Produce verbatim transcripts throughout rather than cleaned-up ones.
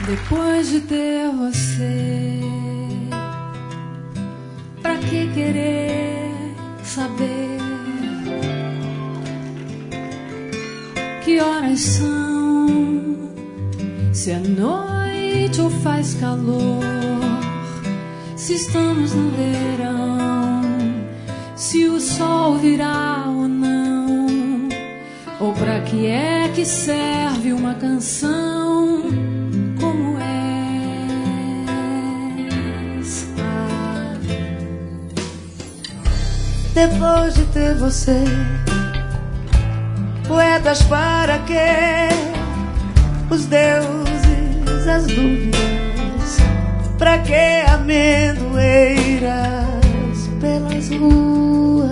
Depois de ter você, pra que querer saber que horas são? Se é noite ou faz calor, se estamos no verão, se o sol virá ou não, ou pra que é que serve uma canção como essa? Depois de ter você, poetas para quê? Os deuses, as dúvidas, pra que amendoeiras pelas ruas?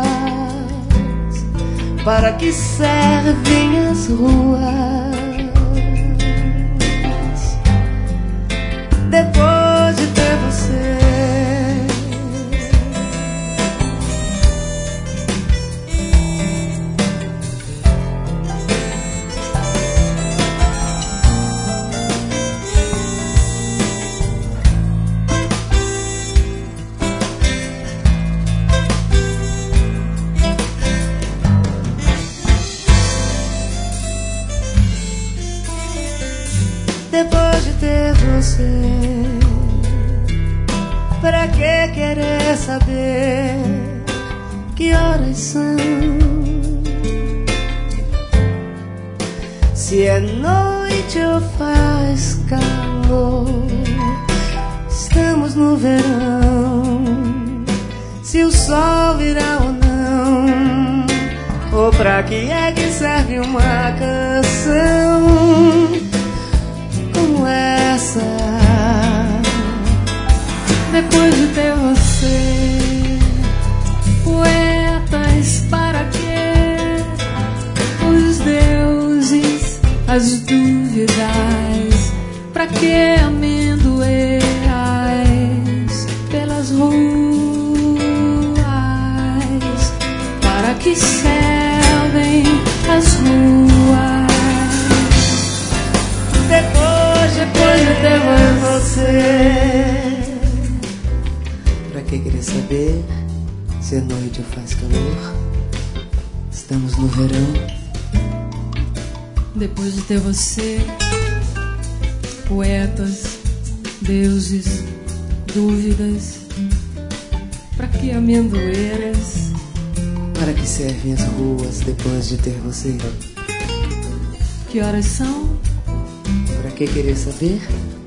Para que servem as ruas? Depois de ter você, depois de ter você, pra que querer saber que horas são? Se é noite ou faz calor, estamos no verão, se o sol virá ou não, ou pra que é que serve uma canção como essa? Depois de ter você, poetas para quê? Os deuses, as dúvidas, pra que amendoeiras pelas ruas? Para que servem as ruas? Depois, depois de ter você, pra que querer saber se é noite ou faz calor? Estamos no verão. Depois de ter você, poetas, deuses, dúvidas, pra que amendoeiras? Para que servem as ruas depois de ter você? Que horas são? Pra que querer saber